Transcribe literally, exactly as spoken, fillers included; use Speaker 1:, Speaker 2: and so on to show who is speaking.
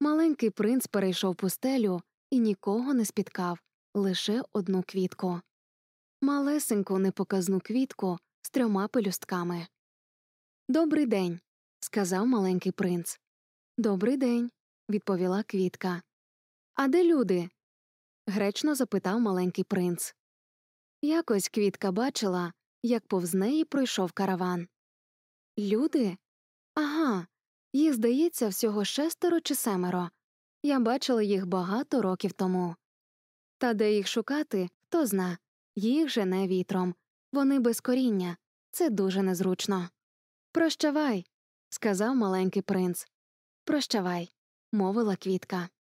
Speaker 1: Маленький принц перейшов пустелю і нікого не спіткав, лише одну квітку. Малесеньку непоказну квітку з трьома пелюстками. «Добрий день», – сказав маленький принц. «Добрий день», – відповіла квітка. «А де люди?» – гречно запитав маленький принц. Якось квітка бачила, як повз неї пройшов караван. «Люди? Ага, їх, здається, всього шестеро чи семеро. Я бачила їх багато років тому. Та де їх шукати, хто зна. Їх жене вітром. Вони без коріння. Це дуже незручно». «Прощавай», – сказав маленький принц. «Прощавай», – мовила квітка.